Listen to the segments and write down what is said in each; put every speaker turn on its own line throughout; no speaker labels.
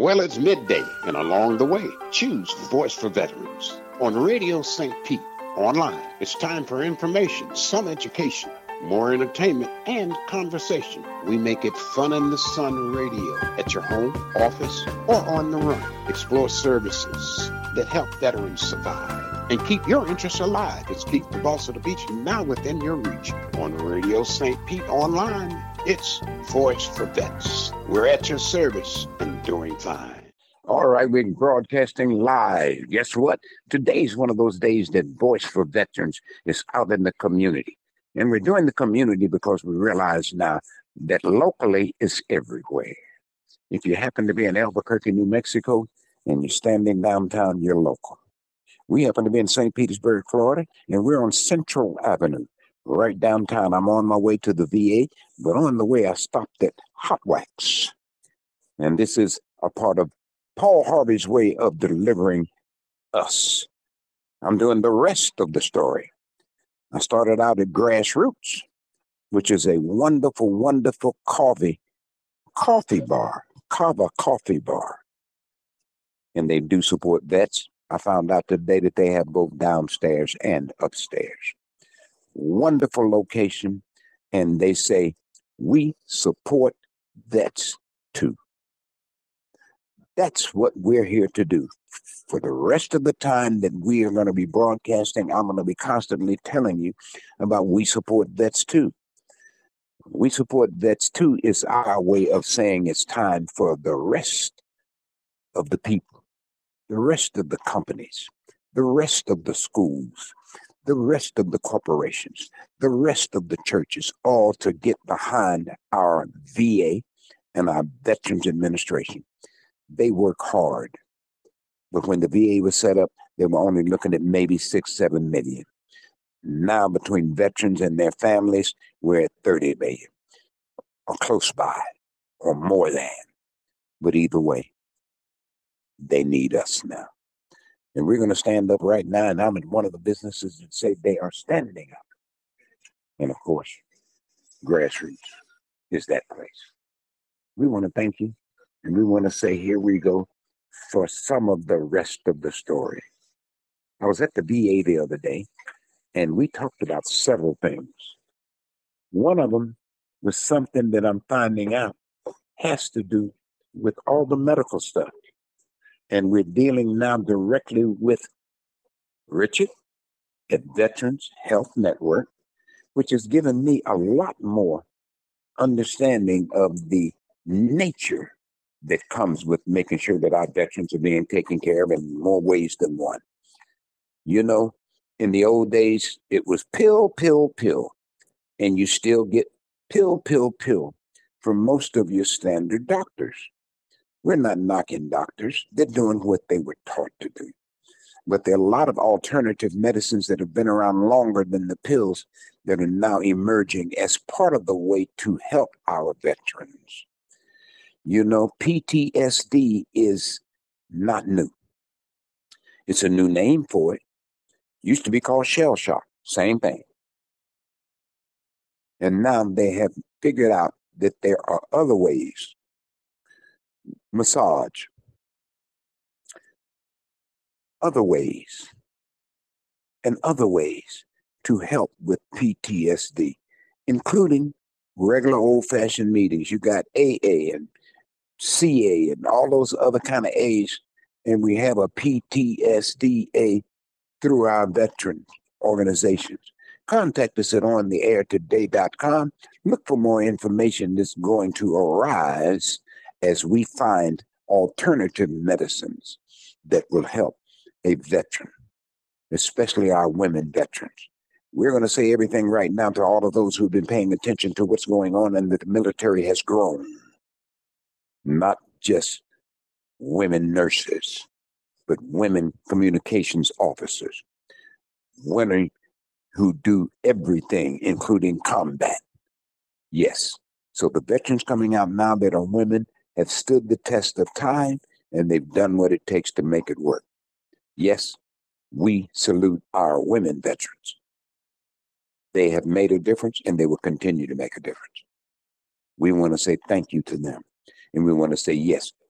Well, it's midday, and along the way, choose Voice for Veterans. On Radio St. Pete, online, it's time for information, some education, more entertainment, and conversation. We make it Fun in the Sun radio at your home, office, or on the run. Explore services that help veterans survive and keep your interests alive. It's Keep the Boss of the Beach now within your reach. On Radio St. Pete online, it's Voice for Vets. We're at your service and doing fine. All right, we're broadcasting live. Guess what? Today's one of those days that Voice for Veterans is out in the community. And we're doing the community because we realize now that locally it's everywhere. If you happen to be in Albuquerque, New Mexico, and you're standing downtown, you're local. We happen to be in St. Petersburg, Florida, and we're on Central Avenue, right downtown. I'm on my way to the VA, but on the way I stopped at Hot Wax. And this is a part of Paul Harvey's way of delivering us. I'm doing the rest of the story. I started out at Grassroots, which is a wonderful, wonderful coffee bar, Kava Coffee Bar. And they do support vets. I found out today that they have both downstairs and upstairs. Wonderful location. And they say, we support vets too. That's what we're here to do. For the rest of the time that we are going to be broadcasting, I'm going to be constantly telling you about We Support Vets Too. We Support Vets Too is our way of saying it's time for the rest of the people, the rest of the companies, the rest of the schools, the rest of the corporations, the rest of the churches, all to get behind our VA and our Veterans Administration. They work hard. But when the VA was set up, they were only looking at maybe 6-7 million. Now, between veterans and their families, we're at 30 million, or close by, or more than. But either way, they need us now. And we're going to stand up right now, and I'm in one of the businesses that say they are standing up. And of course, Grassroots is that place. We want to thank you, and we want to say, here we go for some of the rest of the story. I was at the VA the other day, and we talked about several things. One of them was something that I'm finding out has to do with all the medical stuff. And we're dealing now directly with Richard at Veterans Health Network, which has given me a lot more understanding of the nature that comes with making sure that our veterans are being taken care of in more ways than one. You know, in the old days, it was pill, pill, pill, and you still get pill, pill, pill from most of your standard doctors. We're not knocking doctors. They're doing what they were taught to do. But there are a lot of alternative medicines that have been around longer than the pills that are now emerging as part of the way to help our veterans. You know, PTSD is not new. It's a new name for it. Used to be called shell shock, same thing. And now they have figured out that there are other ways. Massage. Other ways. And other ways to help with PTSD, including regular old-fashioned meetings. You got AA and CA and all those other kind of A's, and we have a PTSDA through our veteran organizations. Contact us at ontheairtoday.com. Look for more information that's going to arise as we find alternative medicines that will help a veteran, especially our women veterans. We're going to say everything right now to all of those who've been paying attention to what's going on and that the military has grown. Not just women nurses, but women communications officers, women who do everything, including combat. Yes. So the veterans coming out now that are women have stood the test of time, and they've done what it takes to make it work. Yes, we salute our women veterans. They have made a difference, and they will continue to make a difference. We want to say thank you to them. And we want to say, yes,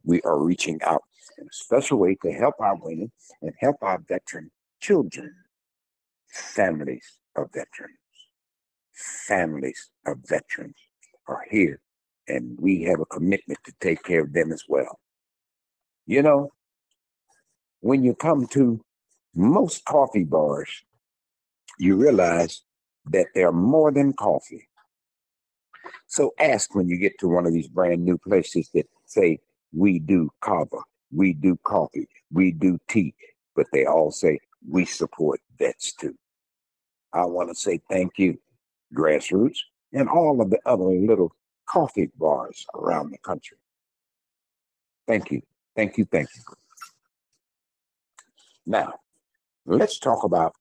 we are reaching out in a special way to help our women and help our veteran children, families of veterans. Families of veterans are here, and we have a commitment to take care of them as well. You know, when you come to most coffee bars, you realize that they're more than coffee. So ask when you get to one of these brand new places that say, we do kava, we do coffee, we do tea, but they all say, we support vets too. I want to say thank you, Grassroots, and all of the other little coffee bars around the country. Thank you, thank you, thank you. Now, let's talk about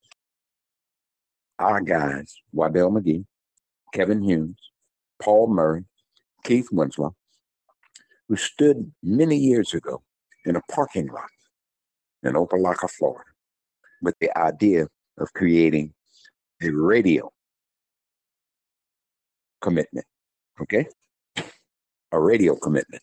our guys, Waddell McGee, Kevin Humes, Paul Murray, Keith Winslow, who stood many years ago in a parking lot in Opelika, Florida, with the idea of creating a radio commitment, okay? A radio commitment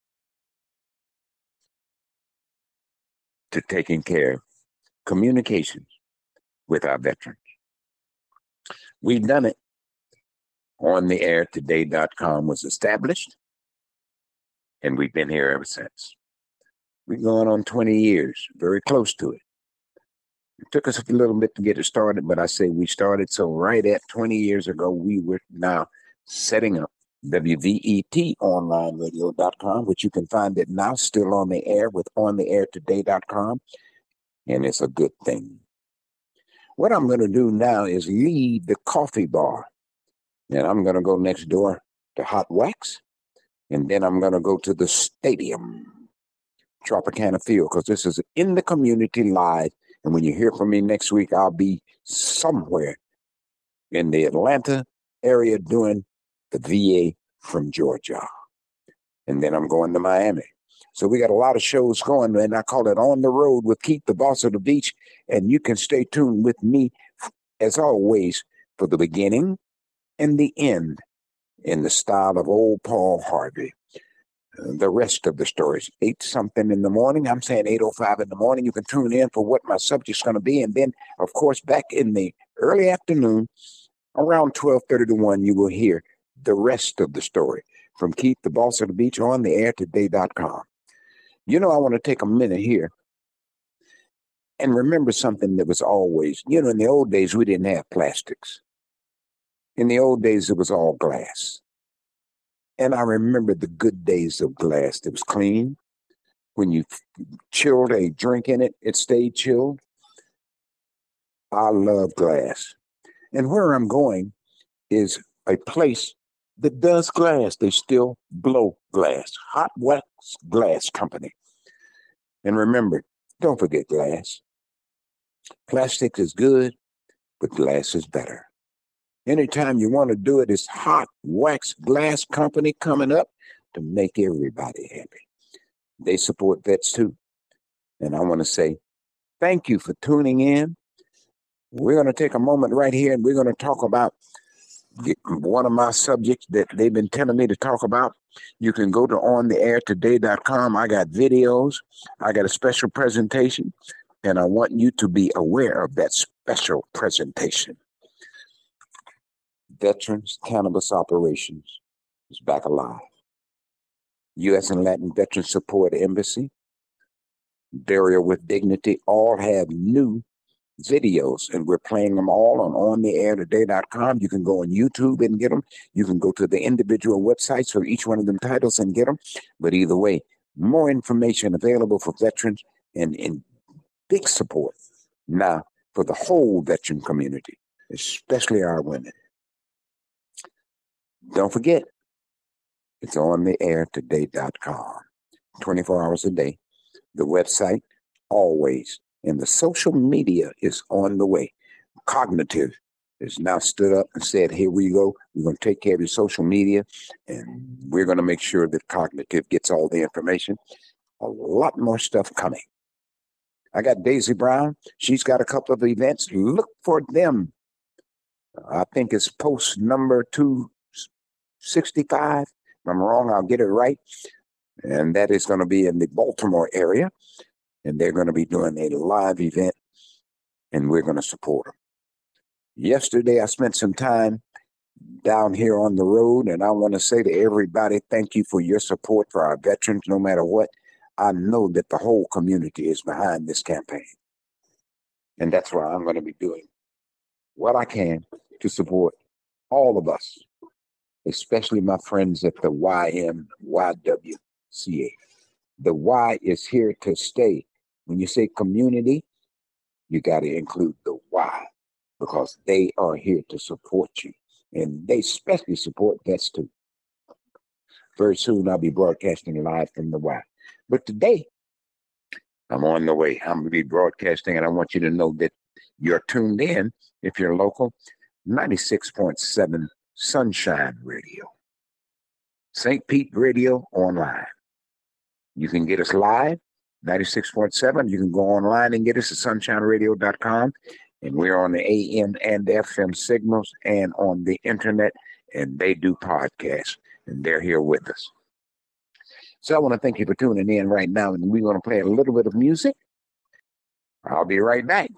to taking care of communications with our veterans. We've done it. OnTheAirToday.com was established, and we've been here ever since. We're going on 20 years, very close to it. It took us a little bit to get it started, but I say we started. So right at 20 years ago, we were now setting up WVETonlineradio.com, which you can find it now still on the air with OnTheAirToday.com, and it's a good thing. What I'm going to do now is leave the coffee bar, and I'm going to go next door to Hot Wax, and then I'm going to go to the stadium, Tropicana Field, because this is in the community live. And when you hear from me next week, I'll be somewhere in the Atlanta area doing the VA from Georgia. And then I'm going to Miami. So we got a lot of shows going, and I call it On the Road with Keith, the Boss of the Beach. And you can stay tuned with me, as always, for the beginning and the end in the style of old Paul Harvey. The rest of the stories, 8-something in the morning. I'm saying 8:05 in the morning. You can tune in for what my subject's going to be. And then, of course, back in the early afternoon, around 12:30 to 1, you will hear the rest of the story from Keith, the Boss of the Beach, on theairtoday.com. You know, I want to take a minute here and remember something that was always, you know, in the old days, we didn't have plastics. In the old days, it was all glass. And I remember the good days of glass. It was clean. When you chilled a drink in it, it stayed chilled. I love glass. And where I'm going is a place that does glass. They still blow glass. Hot Wax Glass Company. And remember, don't forget glass. Plastic is good, but glass is better. Anytime you want to do it, it's Hot Wax Glass Company coming up to make everybody happy. They support vets too. And I want to say thank you for tuning in. We're going to take a moment right here, and we're going to talk about one of my subjects that they've been telling me to talk about. You can go to ontheairtoday.com. I got videos. I got a special presentation, and I want you to be aware of that special presentation. Veterans Cannabis Operations is back alive. U.S. and Latin Veteran Support Embassy, Burial with Dignity, all have new videos, and we're playing them all on ontheairtoday.com. You can go on YouTube and get them. You can go to the individual websites for each one of them titles and get them. But either way, more information available for veterans and in big support now for the whole veteran community, especially our women. Don't forget, it's ontheairtoday.com, 24 hours a day. The website, always. And the social media is on the way. Cognitive has now stood up and said, here we go. We're going to take care of your social media, and we're going to make sure that Cognitive gets all the information. A lot more stuff coming. I got Daisy Brown. She's got a couple of events. Look for them. I think it's post number 265. If I'm wrong, I'll get it right. and that is going to be in the Baltimore area, and they're going to be doing a live event, and we're going to support them. Yesterday, I spent some time down here on the road, and I want to say to everybody, thank you for your support for our veterans, no matter what. I know that the whole community is behind this campaign, and that's why I'm going to be doing what I can to support all of us, especially my friends at the YMYWCA. The Y is here to stay. When you say community, you got to include the Y, because they are here to support you. And they especially support vets too. Very soon I'll be broadcasting live from the Y. But today, I'm on the way. I'm going to be broadcasting, and I want you to know that you're tuned in, if you're local, 96.7 Sunshine Radio. St. Pete Radio online. You can get us live, 96.7. You can go online and get us at sunshineradio.com. And we're on the AM and FM signals and on the internet, and they do podcasts, and they're here with us. So I want to thank you for tuning in right now, and we're going to play a little bit of music. I'll be right back.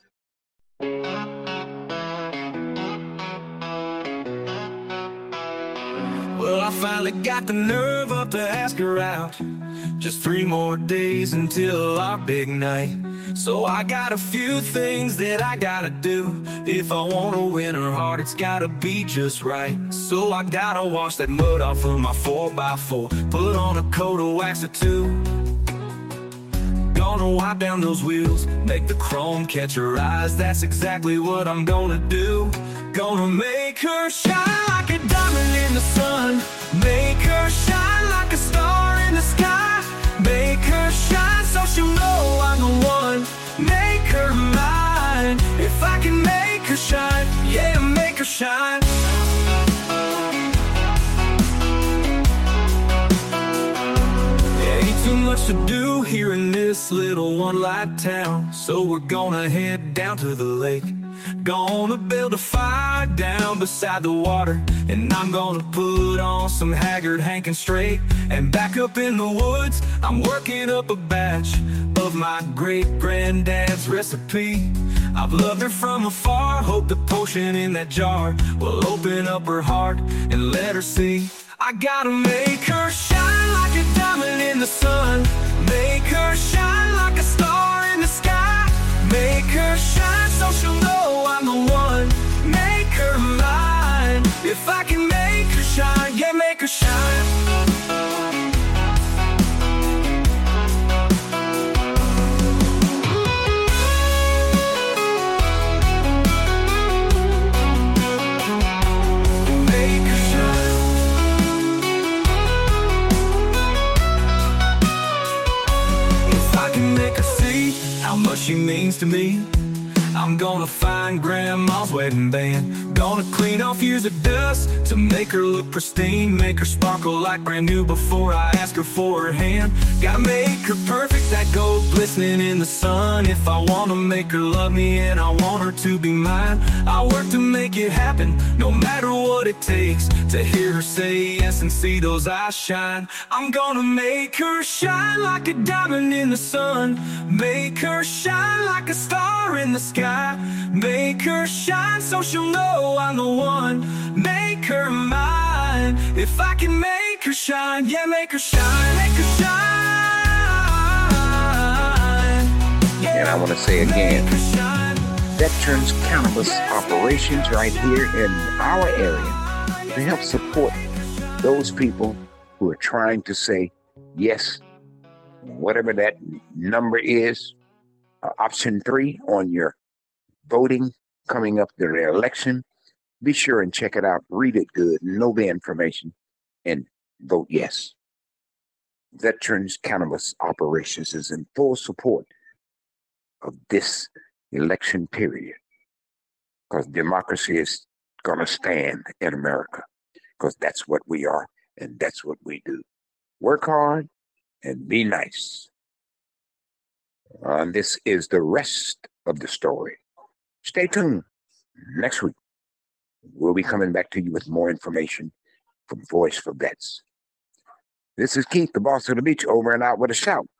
Well, I finally got the nerve up to ask her out. Just 3 more days until our big night. So I got a few things that I gotta do. If I wanna win her heart, it's gotta be just right. So I gotta wash that mud off of my 4x4, put on a coat of wax or 2. Gonna wipe down those wheels, make the chrome catch her eyes. That's exactly what I'm gonna do. Gonna make her shine like a diamond in the sun. Make her shine like a star in the sky. Make her shine so she'll know I'm the one. Make her mine. If I can make her shine, yeah, make her shine. Ain't too much to do here in this little one-light town, so we're gonna head down to the lake. Gonna build a fire down beside the water, and I'm gonna put on some Haggard, Hank and Straight. And back up in the woods, I'm working up a batch of my great-granddad's recipe. I've loved her from afar, hope the potion in that jar will open up her heart and let her see. I gotta make her shine like a diamond in the sun. Make her shine like a star in the sky. Make her shine so she'll know I'm the one. Make her mine. If I can make her shine, yeah, make her shine. Make her shine. If I can make her see how much she means to me, I'm gonna find Grandma's wedding band. Gonna clean off years of dust to make her look pristine. Make her sparkle like brand new before I ask her for her hand. Gotta make her perfect, that gold glistening in the sun. If I wanna make her love me and I want her to be mine, I'll work to make it happen, no matter what it takes. To hear her say yes and see those eyes shine. I'm gonna make her shine like a diamond in the sun. Make her shine like a star in the sky. Make her shine so she'll know I'm the one. Make her mine. If I can make her shine, yeah, make her shine. Make her shine. Yeah,
And I want to say again, Veterans Cannabis Operations right here in our area to help support those people who are trying to say yes, whatever that number is, option 3 on your voting coming up to the election. Be sure and check it out. Read it good. Know the information and vote yes. Veterans Cannabis Operations is in full support of this election period, because democracy is going to stand in America, because that's what we are and that's what we do. Work hard and be nice. And this is the rest of the story. Stay tuned. Next week, we'll be coming back to you with more information from Voice for Vets. This is Keith, the boss of the beach, over and out with a shout.